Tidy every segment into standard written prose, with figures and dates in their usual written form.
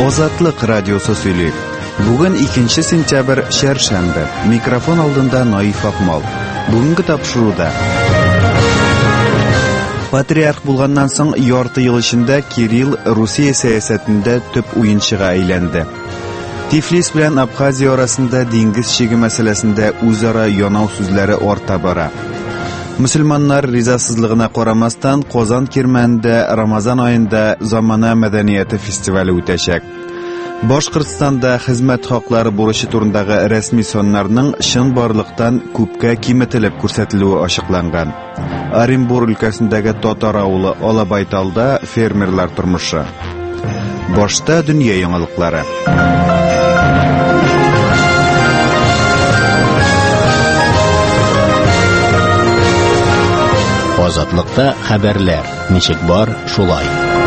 Азатлык радиосы сөйли. Бүген 2 сентябрь шәршәмбе. Микрофон алдында Наиф Акмал. Бүгенге тапшыруда патриарх булганнан соң ярты ел эчендә Кирилл Русия сәясәтендә төп уенчыга әйләнде. Тифлис белән Абхазия арасында диңгез чиге мәсьәләсендә үзара янау сүзләре арта бара. Мөселманнар ризасызлыгына карамастан Казан Кирмәндә Рамазан аенда замана мәдәнияте фестивале үтәчәк. Башкортстанда хезмәт хаклары бурычы турындагы рәсми соннарның чын барлыктан күпкә киметелеп күрсәтелүе ачыкланган. Оренбур өлкәсендәге Татар авылы Алабайталда фермерлар тормышы. Башта дөнья яңалыклары. Азатлыкта хәбәрләр. Ничек бар, шулай.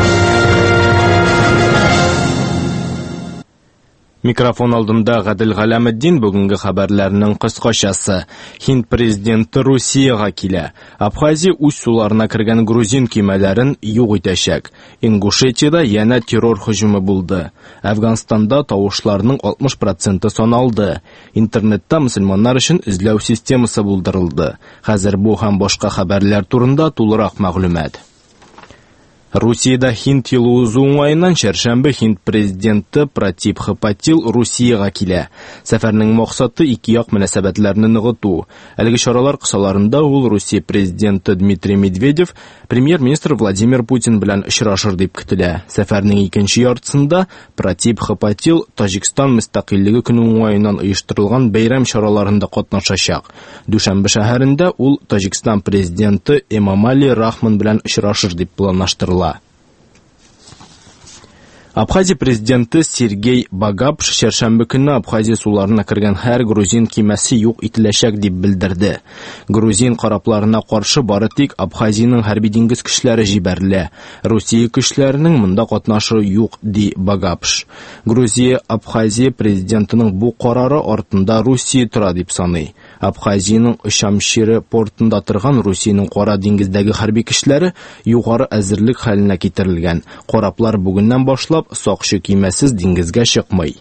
Микрофон алдында Гадел Галәметдин. Бүгенге хәбәрләрнең кыскачасы. Һинд президенты Русияга килә. Абхазия үз суларына кергән грузин кимәләрен юк итәчәк. Ингушетиядә янә террор һөҗүме булды. Әфганстанда тавышларның 60% саналды. Интернетта мөселманнар өчен эзләү системасы булдырылды. Хәзер бу һәм башка хәбәрләр турында тулырак мәгълүмат. Русияда Һинд елы узу уңаеннан шәршәмбе Һинд президенты Пратип Патил Русияга килә. Сәфәрнең максаты ике як мөнәсәбәтләрне ныгыту. Әлеге чаралар кысаларында ул Русия президенты Дмитрий Медведев премьер-министр Владимир Путин белән очрашыр дип көтелә. Сәфәрнең икенче яртысында Пратип Патил Таҗикстан мөстәкыйльлеге көне уңаеннан оештырылган бәйрәм чараларында катнашачак. Дүшәмбе шәһәрендә ул Таҗикстан президенты Эмомали Рахмон белән очрашыр дип планлаштырыла. Абхазия президенты Сергей Багапш шәршәмбе көнне Абхазия суларына кергән һәр грузин кимәсе юк ителәчәк дип белдерде. Грузин корабларына каршы бары тик Абхазияның хәрби диңгез көчләре җибәрелә. Русия көчләренең монда катнашыры юк, ди Багапш. Грузия Абхазия президентының бу карары артында Русия тора дип саный. Абхазияның Ишамширы портында торган Русиянең Кара диңгездәге хәрби көчләре югары әзерлек хәленә китерелгән. Кораблар бүгеннән башлап сакчы кимәсез диңгезгә чыкмый.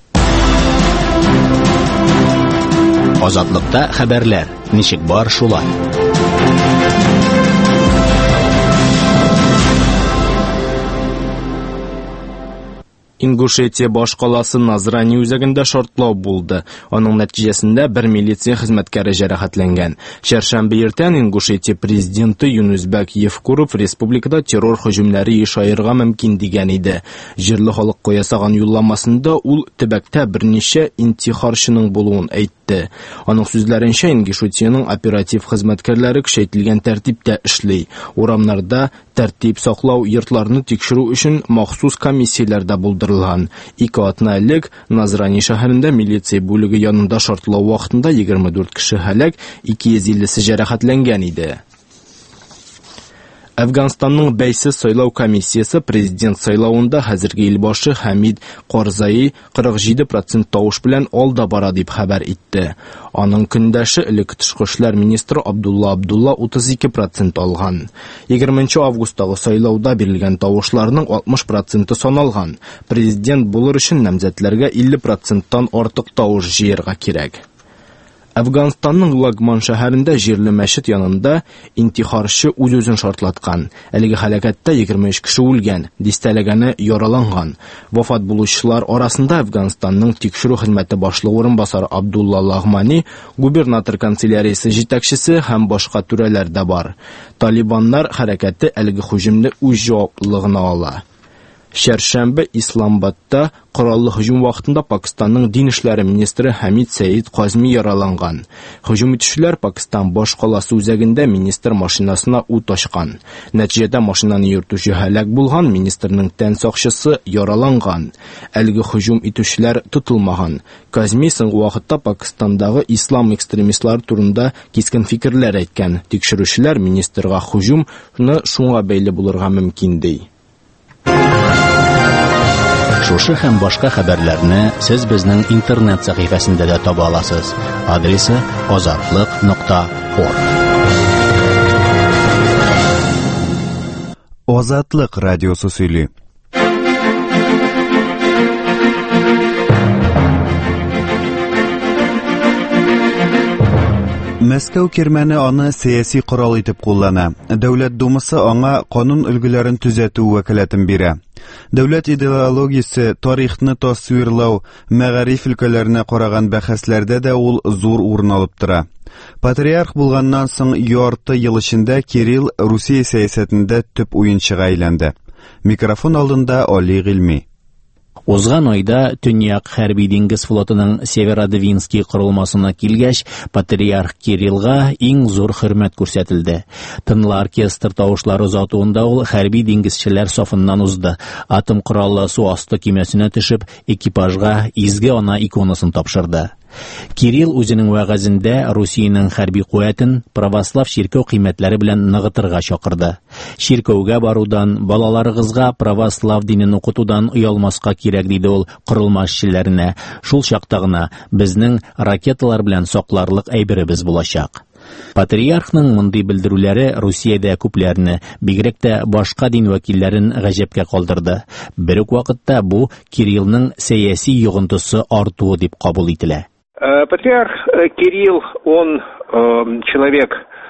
Азатлыкта хәбәрләр. Ничек бар, шулай. Ингушетия баш каласы Назрани үзәгендә шартлау булды. Аның нәтиҗәсендә бер милиция хезмәткәре җәрәхәтләнгән. Шәршәмбе иртән Ингушетия президенты Юнусбек Евкуров республикада террор һөҗүмнәре ишаярга мөмкин дигән иде. Җирле халыкка ясаган юлламасында ул төбәктә берничә интихарчының булуын әйтте. Аның сүзләренчә Ингушетиянең оператив хезмәткәрләре көчәйтелгән тәртиптә эшли. Урамнарда тәртип саклау, йортларны тикшерү өчен махсус комиссияләр дә булдырылган. 2 атна элек Назрани шәһәрендә милиция бүлеге янында шартлау вакытында 24 кеше һәлак, 250-се җәрәхәтләнгән иде. Әфганстанның бәйсез сайлау комиссиясы президент сайлауында хәзерге илбашы Хамид Карзаи 47% тавыш белән алда бара дип хәбәр итте. Аның көндәше элекке тышкы эшләр министры Абдулла 32% алган. 20 августагы сайлауда бирелгән тавышларның 60% саналган. Президент булыр өчен намзәтләргә 50%тан артык тавыш җыярга кирәк. Әфганстанның Лагман шәһәрендә җирле мәчет янында интихарчы үз-үзен шартлаткан. Әлеге һәлакәттә 23 кеше үлгән, дистәләгәне яраланган. Вафат булучылар арасында Әфганстанның тикшерү хезмәте башлыгы урынбасары Абдулла Лагмани, губернатор канцеляриясе җитәкчесе һәм башка түрәләр дә бар. Талибаннар хәрәкәте әлеге һөҗүмне үз җаваплылыгына ала. Шәршәмбе Исламбадта кораллы һөҗүм вакытында Пакистанның дин эшләре министры Хамид Саид Казми яраланган. Һөҗүм итүчеләр Пакистан баш каласы үзәгендә министр машинасына ут ачкан. Нәтиҗәдә машинаны йөртүче һәлак булган, министрның тән сакчысы яраланган. Әлеге һөҗүм итүчеләр тотылмаган. Казми соңгы вакытта Пакистандагы ислам экстремистлары турында кискен фикерләр әйткән. Тикшерүчеләр министрга һөҗүмне шуңа бәйле булырга мөмкин ди. Шушы һәм башка хәбәрләрне сез безнең интернет сәхифәсендә дә таба аласыз. Адресы azatlyk.org. Азатлык радиосы сөйли. Мәскәү кирмәне аны сәяси корал итеп куллана. Дәүләт думасы аңа канун өлгеләрен төзәтү вәкаләтен бирә. Дәүләт идеологиясе, тарихны тасвирлау, мәгариф өлкәләренә караган бәхәсләрдә дә ул зур урын алып тора. Патриарх булганнан соң ярты ел эчендә Кирилл Русия сәясәтендә төп уенчыга әйләнде. Микрофон алдында Али Гыйльми. Узган айда Төньяк хәрби диңгез флотының Северодвинский корылмасына килгәч, патриарх Кириллга иң зур хөрмәт күрсәтелде. Тынлы оркестр тавышлары озатуында ул хәрби диңгезчеләр сафыннан узды. Атом кораллы су асты кемәсенә төшеп, экипажга изге ана иконасын тапшырды. Кирилл үзенең вәгазендә Русиянең хәрби куәтен православ ширкәү кыйммәтләре белән ныгытырга чакырды. Ширкәүгә барудан, балаларыгызга православ динен укытудан оялмаска кирәк диде ул корылма эшчеләренә. Шул чакта гына безнең ракеталар белән сакларлык әйберебез булачак. Патриархның мондый белдерүләре Русиядә күпләрне, бигрәк тә башка дин вәкилләрен гаҗәпкә калдырды. Бер үк вакытта бу Кириллның сәяси йогынтысы артуы дип кабул ителә. Патриарх Кирилл, он человек,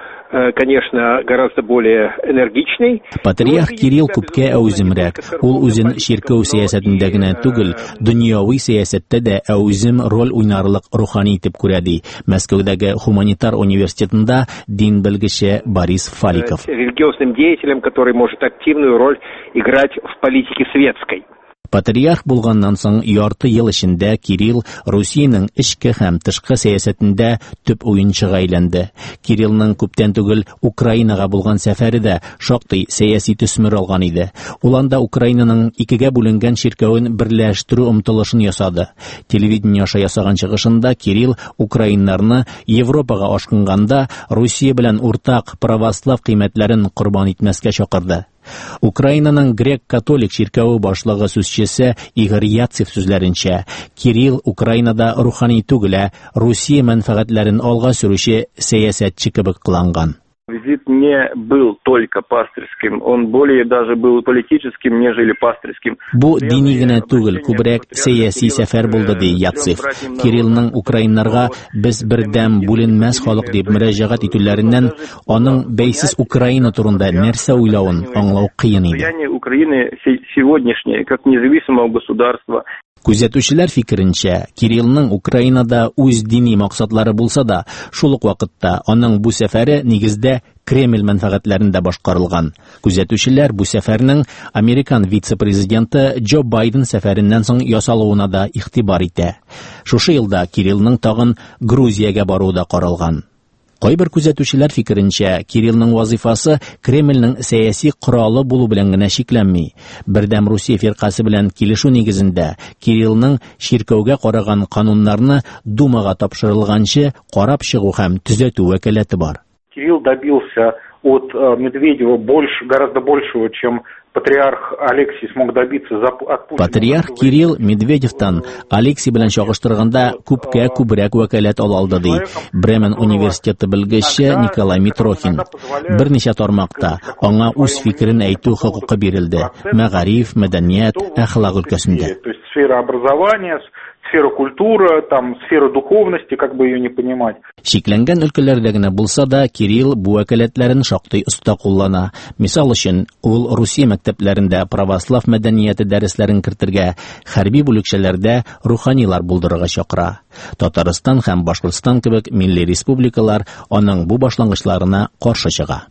конечно, гораздо более энергичный. Патриарх Кирилл күпкә әүземрәк. Ул үзен ширкәү сәясәтендә генә түгел, дөньяви сәясәттә дә әүзем роль уйнарлык рухани итеп күрә ди. Мәскәүдәге Гуманитар университетында дин белгече Борис Фаликов. Религиозным деятелем, который может активную роль играть в политике светской. Патриарх булганнан соң ярты ел эчендә Кирилл Русиянең эчке һәм тышкы сәясәтендә төп уенчыга әйләнде. Кириллның күптән түгел Украинага булган сәфәре дә шактый сәяси төсмер алган иде. Ул анда Украинаның икегә бүленгән ширкәүен берләштерү омтылышын ясады. Телевидение аша ясаган чыгышында Кирилл украиннарны Европага ашкынганда Русия белән уртак православ кыйммәтләрен курбан итмәскә чакырды. Украинаның грек-католик ширкәүе башлыгы сүзчесе Игорь Яцев сүзләренчә, Кирилл Украинада рухани түгел, Русия мәнфәгатьләрен алга сөрүче сәясәтче кебек кыланган. Визит не был только пастырским, он более даже был политическим, нежели пастырским. Бу дини генә түгел, күбрәк сәяси сәфәр булды ди Яцев. Кириллның украиннарга без бердәм бүленмәс халык дип мөрәҗәгать итүләреннән аның бәйсез Украина турында нәрсә уйлавын аңлау кыен иде. Состояние Украины сегодняшнее, как независимого государства. Күзәтүчеләр фикеренчә, Кириллның Украинада үз дини максатлары булса да, шул ук вакытта аның бу сәфәре нигездә Кремль мәнфәгатьләрендә башкарылган. Күзәтүчеләр бу сәфәрнең Американ вице-президенты Джо Байден сәфәреннән соң ясалуына да игътибар итә. Шушы елда Кириллның тагын Грузиягә баруы да каралган. Кайбер күзәтүчеләр фикеренчә, Кириллның вазифасы Кремльнең сәяси коралы булу белән генә шикләнми. Бердәм Русия фиркасы белән килешү нигезендә Кириллның ширкәүгә караган кануннарны Думага тапшырылганчы карап чыгу һәм төзәтү вәкаләте бар. Кирилл добился от Медведева гораздо большего, чем патриарх Алексий смог добиться от Путина. Патриарх Кирилл Медведевтан Алексий белән чагыштырганда күбрәк вәкаләт ала алды ди. Бремен университеты белгече Николай Митрохин. Берничә тармакта аңа үз фикерен әйтү хокукы бирелде. Мәгариф, мәдәният, әхлак өлкәсендә. То есть сфера образования, сфера культуры, сфера духовности, как бы ее не понимать. Шикләнгән өлкәләрдә генә булса да, Кирилл бу вәкаләтләрен шактый оста куллана. Мисал өчен, ул Русия мәктәпләрендә православ мәдәнияте дәресләрен кертергә, хәрби бүлекчәләрдә руханилар булдырырга чакыра. Татарстан һәм Башкортстан кебек милли республикалар аның бу башлангычларына каршы чыга.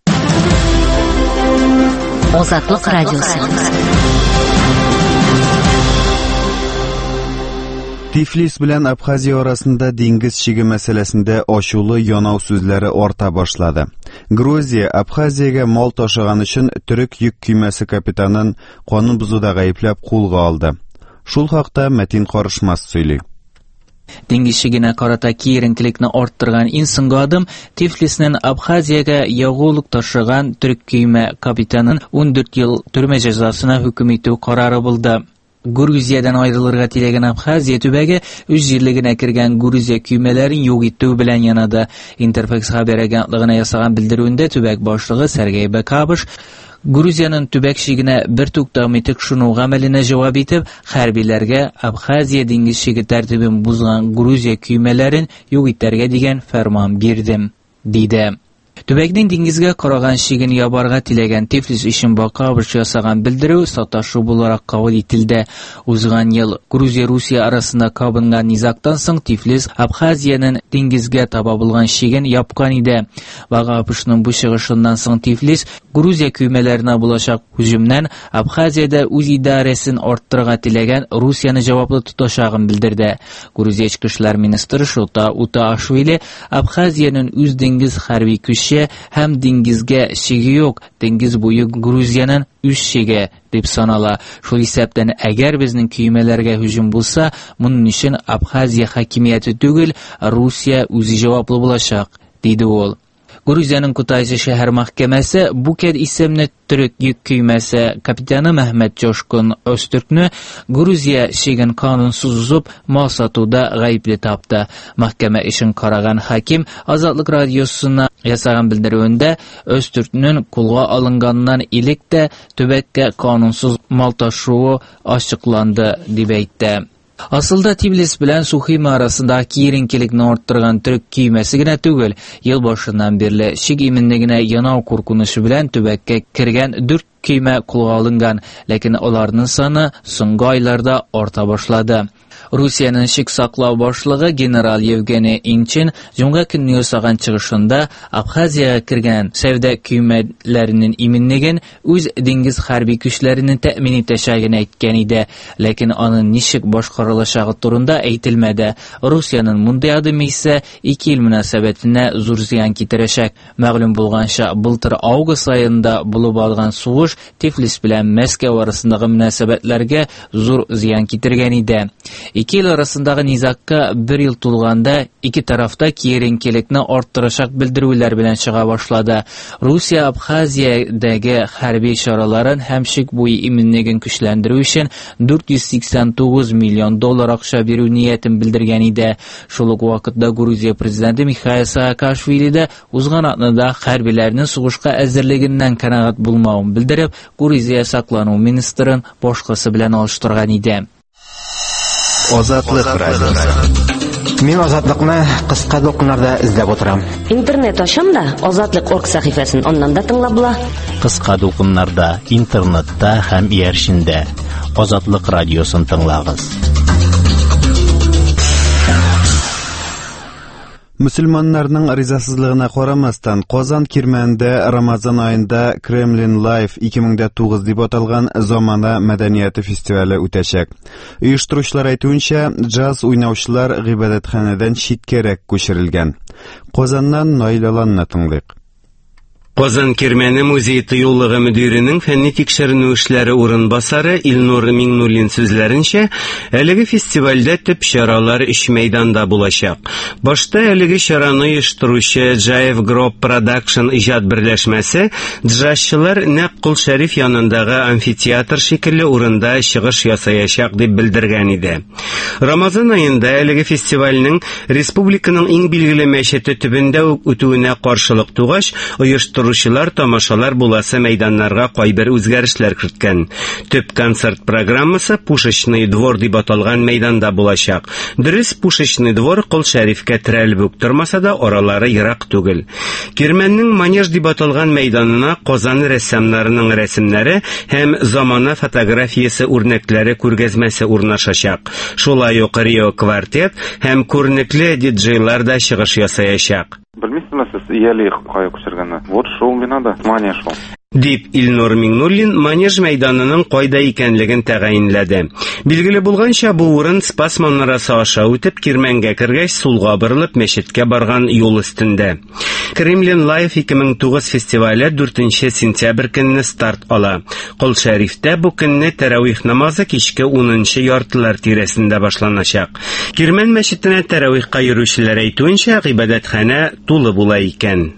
Азатлык радиосы. Тифлис белән Абхазия арасында диңгез чиге мәсьәләсендә ачулы янау сүзләре арта башлады. Грузия Абхазиягә мал ташыган өчен төрек йөк көймәсе капитанын канун бузуда гаепләп кулга алды. Шул хакта Мәтин Карышмас сөйли. Диңгез чигенә карата киеренкелекне арттырган иң соңгы адым Тифлиснең Абхазиягә ягулык ташыган төрек көймә капитанын 14 ел төрмә җәзасына хөкем итү карары булды. Грузиядан аерылырга теләгән Абхазия төбәге үз җирлегенә кергән Грузия көймәләрен юк итү белән янады. Интерфакс хәбәр агентлыгына ясаган белдерүендә төбәк башлыгы Сергей Бакабыш Грузиянын төбәкчигенә бер туктамый тикшерү гамәленә җавап итеп, хәрбиләргә Абхазия диңгезчеге тәртибен бузган Грузия көймәләрен юк итәргә дигән фәрман бирдем, диде. Төбәкнең диңгезгә караган шиген ябарга теләгән Тифлис өчен бакабыш ясаган белдерү саташу буларак кабул ителде. Узган ел Грузия-Русия арасында кабынган низактан соң Тифлис Абхазиянын диңгезгә таба булган шиген япкан иде. Бакабышның бу чыгышыннан соң Тифлис Грузия көймәләренә булачак һөҗүмнән Абхазиядә үз идарәсен арттырырга теләгән Русияны җаваплы тотачагын белдерде. Грузия эчке эшләр министры Шота Утаашвили Абхазиянын үз диңгез хәрби көче һәм диңгезгә шиге юк, диңгез буе Грузиянын үз шиге дип санала. Шул исәптән әгәр безнең көймәләргә һөҗүм булса, моның өчен Абхазия хакимияте түгел, Русия үзе җаваплы булачак, диде ул. Грузиянын Кутайчы шәһәр мәхкәмәсе Букет исемле төрек йөк көймәсе капитаны Мәхмәт Жошкун Öztürkне Грузия шиген канунсыз узып мал сатуда гаепле тапты. Мәхкәмә эшен караган хаким Азатлык радиосына ясаган белдерүендә Öztürkнең кулга алынганнан илек тә төбәккә канунсыз мал ташуы ачыкланды дип әйтте. Асылда Тифлис белән Сухима арасында киеренкелекне арттырган төрек көймәсе генә түгел, ел башыннан бирле шик именлегенә янау куркынышы белән төбәккә кергән 4 көймә кулга алынган, ләкин аларның саны соңгы айларда арта башлады. Русиянын шик саклау башлыгы генерал Евгений Инчин җомга көнне ясаган чыгышында Абхазияга кергән сәүдә көймәләренең именлеген үз диңгез хәрби көчләренең тәэмин итәчәген әйткән иде, ләкин аның ничек башкарылачагы турында әйтелмәде. Русиянын мондый адымы исә ике ил мөнәсәбәтенә зур зыян китерәчәк. Мәгълүм булганча, былтыр август айында булып алган сугыш Тифлис белән Мәскәү арасындагы мөнәсәбәтләргә зур зыян китергән иде. Ике ел арасындагы низакка бер ел тулганда ике тарафта киеренкелекне арттырачак белдерүләр белән чыга башлады. Русия Абхазиядәге хәрби чараларын һәм шик буе именлеген көчләндерү өчен $489 миллион акча бирү ниятен белдергән иде. Шул ук вакытта Грузия президенты Михаил Саакашвили дә узган атнада хәрбиләрнең сугышка әзерлегеннән канәгать булмавын белдереп, Грузия саклану министрын башкасы белән алыштырган иде. Азатлык радиосы. Мин азатлыкны кыска докумнарда эзләп утырам. Интернет ачам да Азатлык.org сәхифәсен аннан да тыңлап була. Кыска докумнарда, интернетта һәм ияршиндә Азатлык радиосын тыңлагыз. Мөселманнарның ризасызлыгына карамастан, Казан кирмәндә Рамазан аенда Kremlin Live 2009 дип аталган замана мәдәнияте фестивале үтәчәк. Оештыручылар әйтүенчә, джаз уйнаучылар гыйбадәтханәдән читкәрәк күчерелгән. Казаннан Наилаланны тыңлыйк. Казан Кирмәне музей тыюлыгы мөдиренең фәнни тикшеренү эшләре урынбасары Илнур Миңнуллин сүзләренчә, әлеге фестивальдә төп чаралар 3 мәйданда булачак. Башта әлеге чараны оештыручы Jaev Group Production иҗат берләшмәсе джазчылар нәкъ Кул Шәриф янындагы амфитеатр шикелле урында чыгыш ясаячак дип белдергән иде. Рамазан аенда әлеге фестивальнең республиканың иң билгеле мәчете төбендә үк үтүенә каршылык тугач, оештыручылар тамашалар буласы мәйданнарга кайбер үзгәрешләр керткән. Төп концерт программасы Пушечный двор дип аталган мәйданда булачак. Дөрес, Пушечный двор Кул Шәрифкә терәлеп үк тормаса да, аралары ерак түгел. Кирмәннең Манеж дип аталган мәйданына Казан рәссамнарының рәсемнәре һәм замана фотографиясе үрнәкләре күргәзмәсе урнашачак. Шулай ук Рио квартет һәм күренекле диджейлар да чыгыш ясаячак. Белмисезме сез, ияли кая күчергәнне? Вот шул бинада, Манеж шул. Дип Илнур Миңнуллин Манеж мәйданының кайда икәнлеген тәгаенләде. Билгеле булганча, бу урын Спас манарасы аша үтеп Кирмәнгә кергәч сулга борылып мәчеткә барган юл өстендә. Kremlin Live 2009 фестивале 4 сентябрь көнне старт ала. Кул Шәрифтә бу көнне тәравих намазы кичке 10 яртылар тирәсендә башланачак. Кирмән мәчетенә тәравихка йөрүчеләр әйтүенчә, гыйбадәтханә тулы була икән.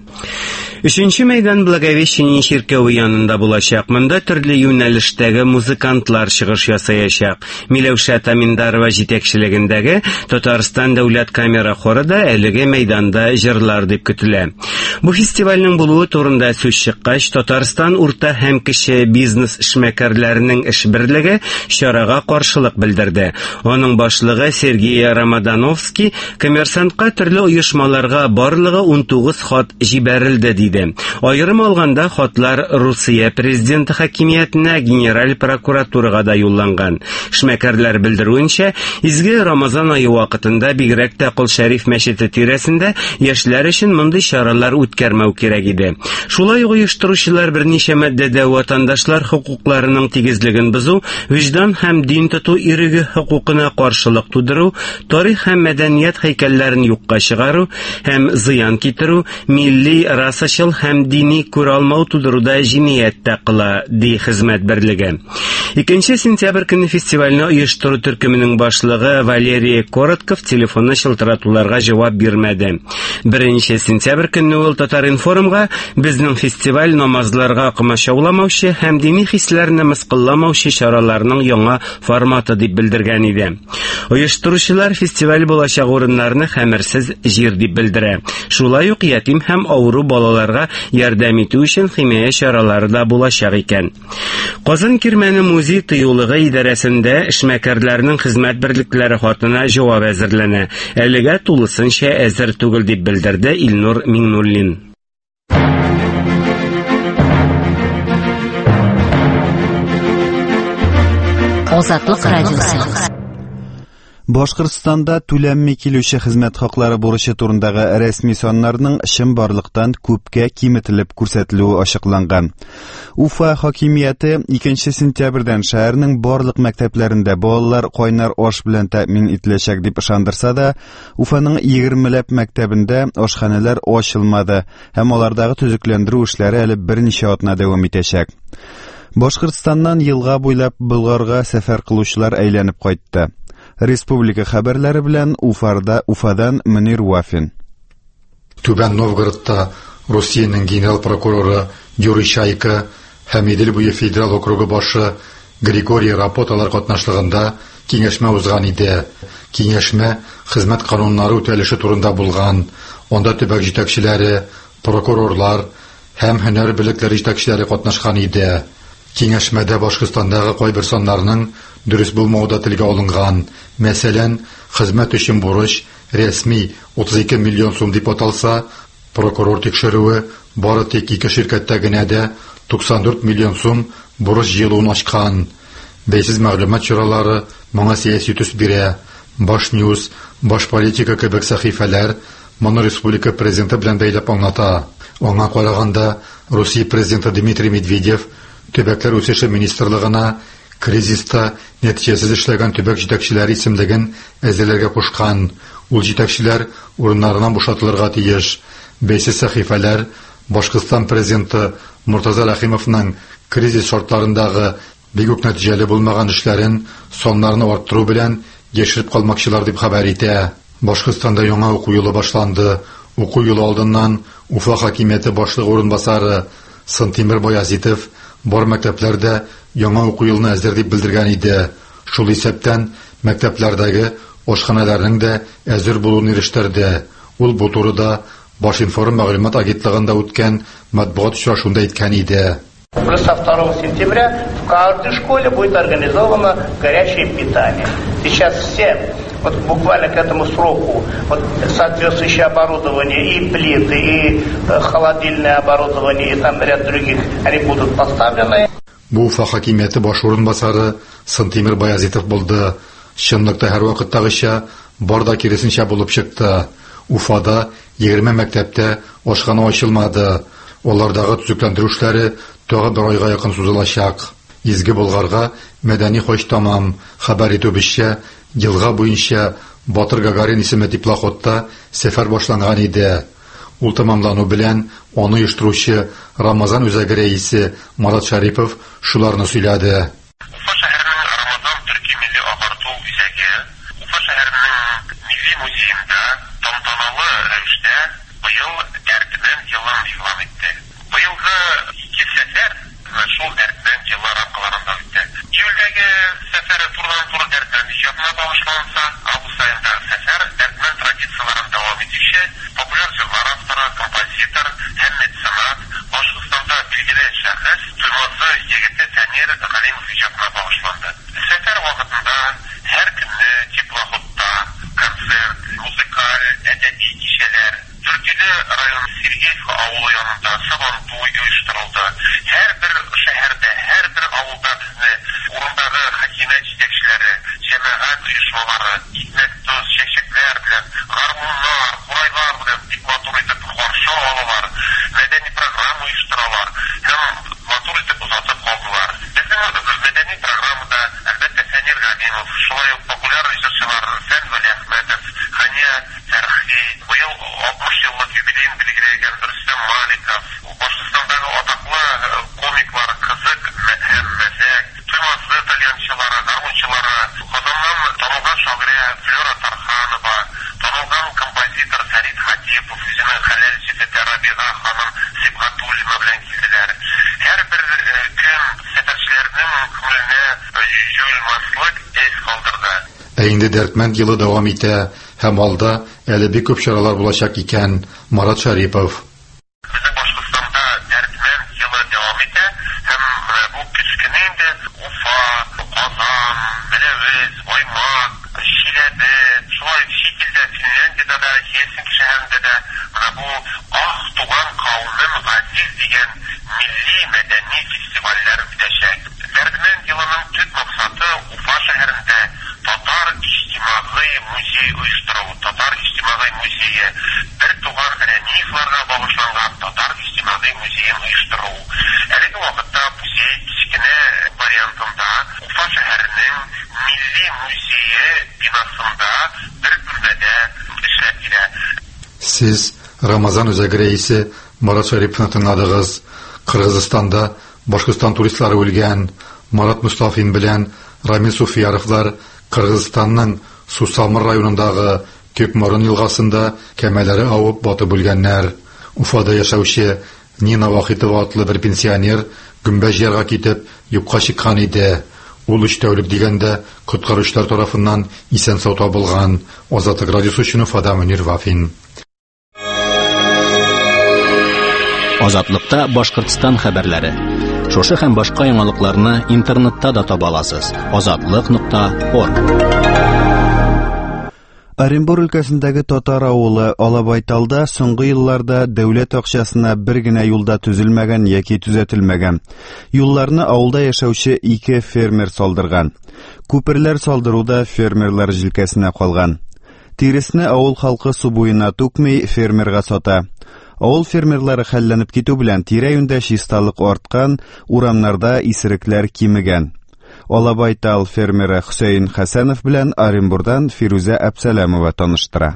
3 мәйдан Благовещение чиркәүе янында булачак. Монда төрле юнәлештәге музыкантлар чыгыш ясаячак. Миләүшә Таминдарова җитәкчелегендәге Татарстан дәүләт камера хоры да әлеге мәйданда җырлар дип көтелә. Бу фестивальнең булуы турында сүз чыккач, Татарстан урта һәм кече бизнес эшмәкәрләренең эш берлеге чарага каршылык белдерде. Аның башлыгы Сергей Рамадановский коммерсантка төрле оешмаларга барлыгы 19 хат җибәрелде диде. Аерым алганда хатлар Русия президенты хакимиятенә, генераль прокуратурага да юлланган. Эшмәкәрләр белдерүенчә, изге Рамазан ае вакытында бигрәк тә Кол Шәриф мәчете тирәсендә яшьләр өчен мондый чаралар үткәрмәү кирәк иде. Шулай ук оештыручылар берничә маддәдә ватандашлар хокукларының тигезлеген бозу, виждан һәм дин тоту иреге хокукына каршылык тудыру, тарих һәм мәдәният һәйкәлләрен юкка чыгару һәм зыян китерү, милли, расачыл һәм дини күралмау тудыруда җинаять кыла, ди хезмәт берлеге. 2 сентябрь көнне фестивальне оештыру төркеменең башлыгы Валерий Коротков телефонны шылтыратуларга җавап бирмәде. 1 сентябрь көнне ул Татар-информга безнең фестиваль намазларга комачауламаучы һәм дини хисләрне мыскылламаучы чараларның яңа форматы дип белдергән иде. Оештыручылар фестиваль булачак урыннарны хәмерсез җир дип белдерә. Шулай ук ятим һәм авыру балаларга ярдәм итү өчен химия чаралары да булачак икән. Казан Кирмәне музей тыюлыгы идарәсендә эшмәкәрләрнең хезмәт берлекләре хатына җавап әзерләнә. Әлегә тулысынча әзер түгел дип белдерде Илнур Миңнуллин. Азатлык радиосы. Башкортстанда түләнми килүче хезмәт хаклары бурычы турындагы рәсми саннарның чын барлыктан күпкә киметелеп күрсәтелүе ачыкланган. Уфа хакимияте 2 сентябрьдән шәһәрнең барлык мәктәпләрендә балалар кайнар аш белән тәэмин ителәчәк дип ышандырса да, Уфаның 20ләп мәктәбендә ашханәләр ачылмады һәм алардагы төзекләндерү эшләре әле берничә атна дәвам итәчәк. Башкортстаннан елга буйлап Болгарга сәфәр кылучылар әйләнеп кайтты. Республика хәбәрләре белән Уфадан Мөнир Вафин. Түбән Новгородта Русиянең генераль прокуроры Юрий Чайка һәм Идел буе федераль округы башы Григорий Рапоталар катнашлыгында киңәшмә узган иде. Киңәшмә хезмәт кануннары үтәлеше турында булган. Онда төбәк җитәкчеләре, прокурорлар һәм һөнәр белекләре җитәкчеләре катнашкан иде. Киңәшмәдә Башкортстандагы кайбер саннарның дөрес булмауы телгә алынган. Мәсәлән, хезмәт өчен бурыч рәсми 32 миллион сум дип аталса, прокурор тикшерүе бары тик 2 ширкәттә генә дә 94 миллион сум бурыч җыелуын ачкан. Бәйсез мәгълүмат чаралары моңа сәяси төс бирә. Баш Ньюс, Баш политика кебек сәхифәләр моны республика президенты белән бәйләп аңлата. Аңа караганда, Русия президенты Дмитрий Медведев төбәкләр үсеше министрлыгына кризиста нәтиҗәсез эшләгән төбәк җитәкчеләре исемлеген әзерләргә кушкан. Ул җитәкчеләр урыннарыннан бушатылырга тиеш. Бәйсез сәхифәләр Башкортстан президенты Муртаза Рахимовның кризис шартларындагы бик үк нәтиҗәле булмаган эшләрен соннарны арттыру белән яшереп калмакчылар дип хәбәр итә. Башкортстанда яңа уку елы башланды. Уку елы алдыннан Уфа хакимияте башлыгы урынбасары Сантимир Баязитов бар мәктәпләрдә яңа уку елны әзер дип белдергән иде. Шул исәптән мәктәпләрдәге ашханәләрнең дә әзер булуын ирештерде. Ул бу турыда Башинформ мәгълүмат агентлыгында үткән матбугат очрашуында әйткән иде. Уже со 2 сентября в каждой школе будет организовано горячее питание. Сейчас все буквально к этому сроку соответствующее оборудование, и плиты, и холодильное оборудование, и там ряд других, они будут поставлены. Бу Уфа хакимияте баш урынбасары Сантимир Баязитов булды. Чынлыкта һәр вакыттагыча бар да киресенчә булып чыкты. Уфада 20 мәктәптә ашхана ачылмады. Олардагы төзекләндерү эшләре тагы 1 айга якын сузылачак. Изге Болгарга мәдәни хаҗ тамам. Хәбәр итүебезчә, елга буенча Батыр Гагарин исемле теплоходта сәфәр башланган иде. Ул тамамлану белән аны оештыручы Рамазан үзәге рәисе Марат Шарипов шуларны сөйләде. Уфа шәһәренең Рамазан төрки милли агарту үзәге Уфа шәһәренең милли музеенда тантаналы рәвештә быел әртүбән еллар итте. Быелгы 2 сәфәр шул әртүбән еллар рамкаларында үтте. Июльдәге сәфәр турыдан-туры әртүбән иҗатына багышланса, август айында сәфәр әртүбән традицияларын дәвам итүче популяр җырлар авторы, композитор бәхәс Туймазы егете Фәнир Галимов иҗатына багышланды. Сәфәр вакытында һәр көнне теплоходта концерт, музыкаль, әдәби кичәләр, Дүртөйле район Сергеевка авылы янында сабантуй оештырылды. Һәр бер шәһәрдә, һәр бер авылда безне урындагы хакимият җитәкчеләре, җәмәгать оешмалары, икмәк, тоз, чәчәкләр белән, гармуннар, курайлар белән бик матур итеп каршы алалар, мәдәни программа оештыралар һәм матур итеп озатып калдылар. Безнең мәдәни программада әлбәттә Фәнир Галимов, шулай ук популяр режиссерлар Фән Вәли Әхмәтов, Хания Фәрхи, быел 60 еллык юбилейн билгеләгән Рөстәм Маликов, Башкортстандагы атаклы комиклар Кызык һәм Мәзәк, Туймазы тальянчылары, гармунчылары, Казаннан танылган шагыйрә Флора Тарханова, танылган композитор Фәрит Хатипов, үзенең хәләл җефете Рабига ханым Сибгатуллина белән килделәр. Һәр бер көн сәфәрчеләрнең күңеленә юылмаслык эз калдырды. Инде Дәртмәнд елы дәвам итә һәм алда әле бик күп чаралар булачак икән. Марат Шарипов. Безнең Башкортстанда Дәртмәнд елы дәвам итә һәм бу көч көне инде Уфа, Казан, Белевез, Баймак, Чиләбе, шулай шикелле Финляндиядә дә, Хельсинки шәһәрендә дә бу Ах туган кавмым газиз дигән милли мәдәни фестивальләр үтәчәк. Дәртмәнд елының төп максаты Уфа шәһәрендә Татар иҗтимагый музей оештыру. Татар иҗтимагый музее бер туган Рәниевларга багышланган Татар иҗтимагый музеен оештыру. Әлеге вакытта музей кечкенә вариантында Уфа шәһәренең милли музее бинасында бер бүлмәдә эшләп килә. Сез Рамазан үзәге рәисе Марат Шариповны тыңладыгыз. Кыргызстанда Башкортстан туристлары үлгән Марат Мустафин белән Рамил Суфияровлар Кыргызстанның Сусамыр районындагы Көкморын елгасында кәмәләре авып батып үлгәннәр. Уфада яшәүче Нина Вахитова атлы бер пенсионер Гөмбәж ярга китеп юкка чыккан иде. Ул 3 тәүлек дигәндә коткаручылар тарафыннан исән-сау табылган. Азатлык радиосы өчен Уфада Мөнир Вафин. Азатлыкта Башкортстан хәбәрләре. Шушы һәм башка яңалыкларны интернетта да таба аласыз. Azatlyk.org. Оренбур өлкәсендәге татар авылы Алабайталда соңгы елларда дәүләт акчасына бер генә юлда төзелмәгән яки төзәтелмәгән. Юлларны авылда яшәүче 2 фермер салдырган. Күперләр салдыруда фермерлар җилкәсенә калган. Тиресне авыл халкы су буена түкми фермерга сата. Авыл фермерлары хәлләнеп китү белән тирә-юньдә чисталык арткан, урамнарда исерекләр кимегән. Алабайтал фермеры Хөсәйн Хәсәнов белән Оренбурдан Фируза Әбсәләмова таныштыра.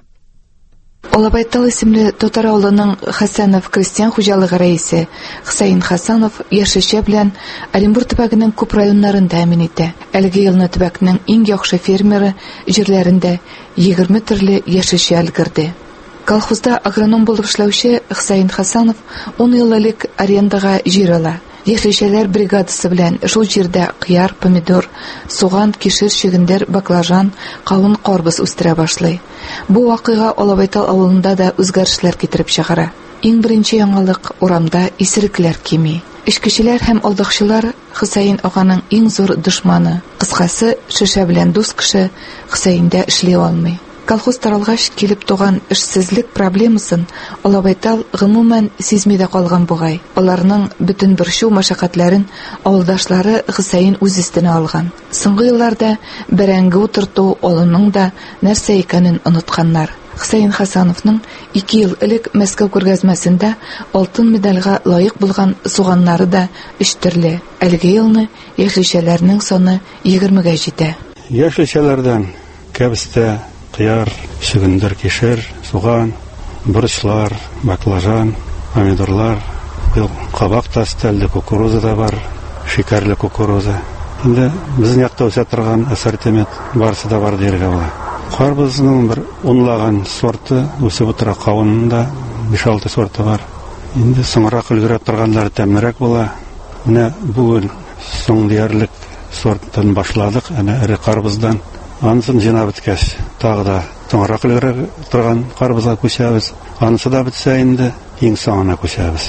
Алабайтал исемле татар авылының Хәсәнов крестьян хуҗалыгы рәисе Хөсәйн Хәсәнов яшәүче белән Оренбур төбәгенең күп районнарын тәэмин итә. Әлеге елны төбәкнең иң яхшы фермеры җирләрендә 20 төрле яшәүче өлгерде. Колхозда агроном булып эшләүче Хөсәйн Хәсәнов 10 ел элек арендага җир ала. Яшелчәләр бригадасы белән шул җирдә кыяр, помидор, суган, кишер, чигендер, баклажан, кавын, карбыз үстерә башлый. Бу вакыйга Алабайтал авылында да үзгәрешләр китереп чыгара. Иң беренче яңалык урамда исерекләр кими. Эшкечеләр һәм алдакчылар Хөсәйн аганың иң зур дошманы. Кыскасы, шешә белән дус кеше Хөсәйндә эшли алмый. Колхоз таралгач килеп туган эшсезлек проблемасын Алабайтал гомумән сизми дә калган бугай. Аларның бөтен борчу мәшәкатьләрен авылдашлары Хөсәйн үз өстенә алган. Соңгы елларда бәрәңге утырту алының да нәрсә икәнен онытканнар. Хөсәйн Хәсәновның 2 ел элек Мәскәү күргәзмәсендә алтын медальгә лаек булган суганнары да 3 төрле. Әлеге елны яшелчәләрнең саны 20-гә җитә. Яшелчәләрдән кәбестә кыяр, чигендер, кишер, суган, борычлар, баклажан, помидорлар, кабак та өстәлде, кукуруза да бар, шикәрле кукуруза. Инде безнең якта үсә торган ассортимент барысы да бар диргә була. Карбызның бер унлаган сорты үсеп утыра, кавынның да 5-6 сорты бар. Инде соңрак өлгерә торганнары тәмрәк була. Менә бүген соң диярлек сорттан башладык, әнә эре карбыздан. Ансын җыйнап беткәч, тагы да соңрак өлгерә торган карбызга күчәбез. Анысы да бетсә инде иң соңына күчәбез.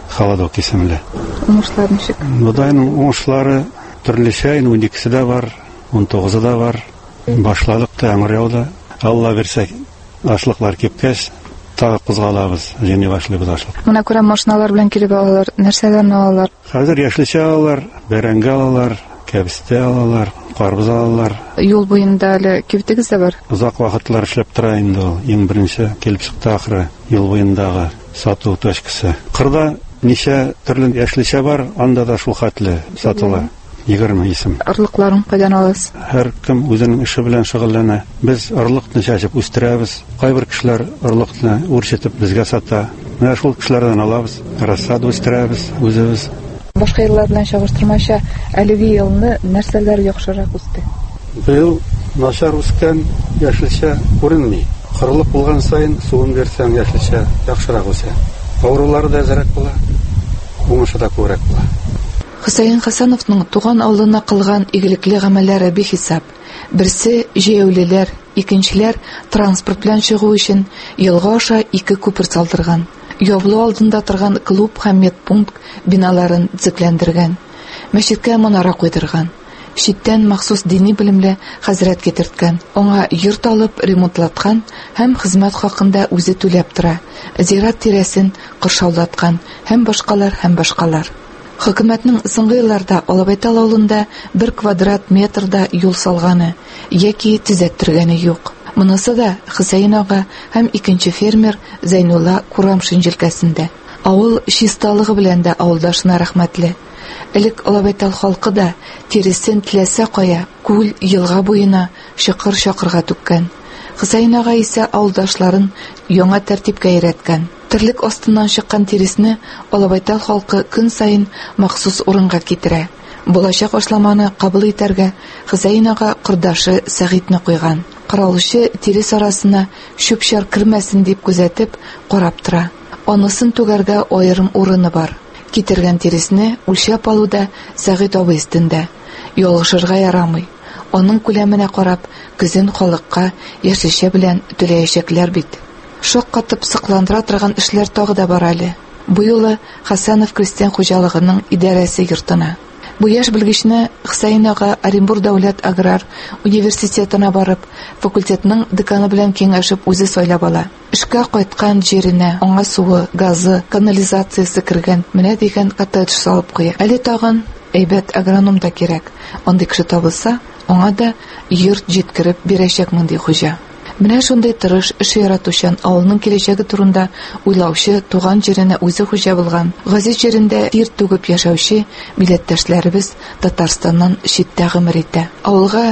Холодок исемле. Уңышлар ничек? Бодайның уңышлары төрлечә, 12-се дә бар, 19-ы да бар. Башладык та, Аңгыряуда. Алла берсә, ашлыклар кипкәч, тагы кузгалабыз, җыйный башлыйбыз ашлык. Менә күрәм, машиналар белән килеп алалар, нәрсәләрне алалар? Хәзер яшелчә алалар, бәрәңге алалар, кәбестә алалар, карбыз алалар. Юл буенда әле кибетегез дә бар? Узак вакытлар эшләп тора инде ул. Иң беренче килеп чыкты ахыры юл буендагы сату точкасы. Кырда ничә төрле яшелчә бар, анда да шул хәтле сатыла. 20 исем. Орлыкларын кайдан аласыз? Һәр кем үзенең эше белән шөгыльләнә. Без орлыкны чәчеп үстерәбез. Кайбер кешеләр орлыкны үрчетеп безгә сата. Менә шул кешеләрдән алабыз. Рассад үстерәбез үзебез. Башка еллар белән чагыштырмача, әлеге елны нәрсәләр яхшырак үсте? Быел начар үскән яшелчә күренми. Кырылып булган сайын суын берсәң яшелчә яхшырак үсә. Авырулары да әзрәк була. Уңышы да күбрәк була. Хөсәен Хәсәновның туган авылына кылган игелекле гамәлләре бихисап. Берсе җәяүлеләр, икенчеләр транспорт белән чыгу өчен елга аша 2 күпер салдырган. Ябылу алдында торган клуб һәм медпункт биналарын төзекләндергән. Мәчеткә манара куйдырган. Читтән махсус дини белемле хәзрәт китерткән. Аңа йорт алып ремонтлаткан һәм хезмәт хакында үзе түләп тора. Зират тирәсен кыршаулаткан һәм башкалар. Хөкүмәтнең соңгы елларда Алабайтал авылында 1 квадрат метрда юл салганы яки төзәттергәне юк. Монысы да Хөсәен ага һәм икенче фермер Зәйнулла Курамшин җилкәсендә. Авыл чисталыгы белән дә авылдашына рәхмәтле. Элек Алабайтал халкы да тиресен теләсә кая, күл, елга буена чакырга түккән. Хөсәен ага исә авылдашларын яңа тәртипкә өйрәткән. Терлек астыннан чыккан тиресне Алабайтал халкы көн сайын махсус урынга китерә. Булачак ашламаны кабул итәргә Хөсәен ага кырдашы Сәгыйтне куйган. Каралучы тирес арасына чүп-чар кирмәсен дип күзәтеп карап тора. Анысын түгәргә аерым урыны бар. Китергән тиресне үлчәп алуда Сәгыйт абый өстендә. Ялгышырга ярамый. Аның күләменә карап, көзен халыкка яшелчә белән түләячәкләр бит. Шок катып сыкландыра торган эшләр тагы да бар әле. Бу юлы Хәсәнов крестьян хуҗалыгының идарәсе йортына. Бу яшь белгечне Хөсәен ага Оренбур дәүләт аграр университетына барып, факультетның деканы белән киңәшеп үзе сайлап ала. Эшкә кайткан җиренә аңа суы, газы, канализациясе кергән, менә дигән коттедж салып куя. Әле тагын әйбәт агроном да кирәк. Андый кеше табылса, аңа да йорт җиткереп бирәчәк мондый хуҗа. Менә шундый тырыш, эш яратучан, авылның киләчәге турында уйлаучы, туган җиренә үзе хуҗа булган, газиз җирендә тир түгеп яшәүче милләттәшләребез Татарстаннан читтә гомер итә. Авылга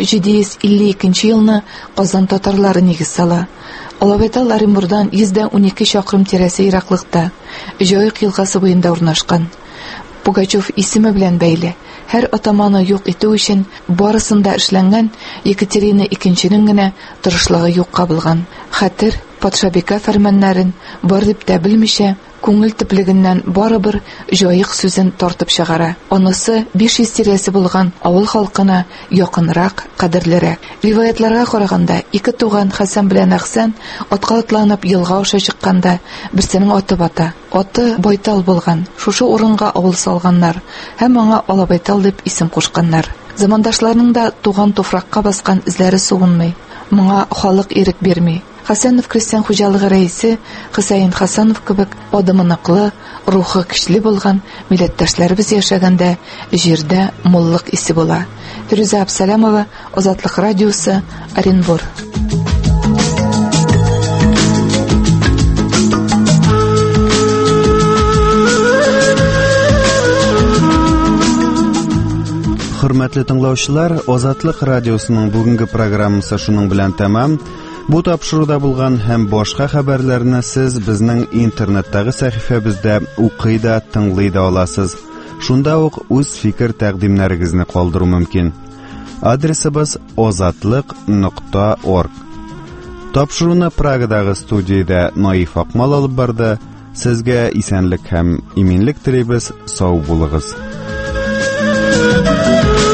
1752 елны Казан татарлары нигез сала. Алабайтал Оренбурдан 112 чакрым тирәсе ераклыкта, Җаек елгасы буенда урнашкан. Пугачев исеме белән бәйле. Һәр атаманы юк итү өчен барысында эшләнгән Екатерина II-нең генә тырышлыгы юкка булган. Хәтер патшабика фәрманнарын бар дип тә белмичә, күңел төплегеннән барыбер җаек сүзен тартып чыгара. Анысы 500 тирәсе булган авыл халкына якынрак, кадерлерәк. Риваятларга караганда, 2 туган Хәсән белән Әхсән атка атланып елга аша чыкканда берсенең аты бата. Аты Байтал булган. Шушы урынга авыл салганнар һәм аңа Алабайтал дип исем кушканнар. Замандашларның да туган туфракка баскан эзләре суынмый. Моңа халык ирек бирми. Хәсәнов крестьян хуҗалыгы рәисе Хөсәен Хәсәнов кебек адымы ныклы, рухы көчле булган милләттәшләребез яшәгәндә җирдә муллык исе була. Фирүзә Абсаламова, Азатлык радиосы, Оренбур. Хөрмәтле тыңлаучылар, Азатлык радиосының бүгенге программасы шуның белән тәмам. Бу тапшыруда булган һәм башка хәбәрләрне сез безнең интернеттагы сәхифәбездә укый да, тыңлый да аласыз. Шунда ук үз фикер тәкъдимнәрегезне калдыру мөмкин. Адресыбыз ozatliq.org. Тапшыруны Прагадагы студиядә Наиф Акмал алып барды. Сезгә исәнлек һәм иминлек телибез. Сау булыгыз.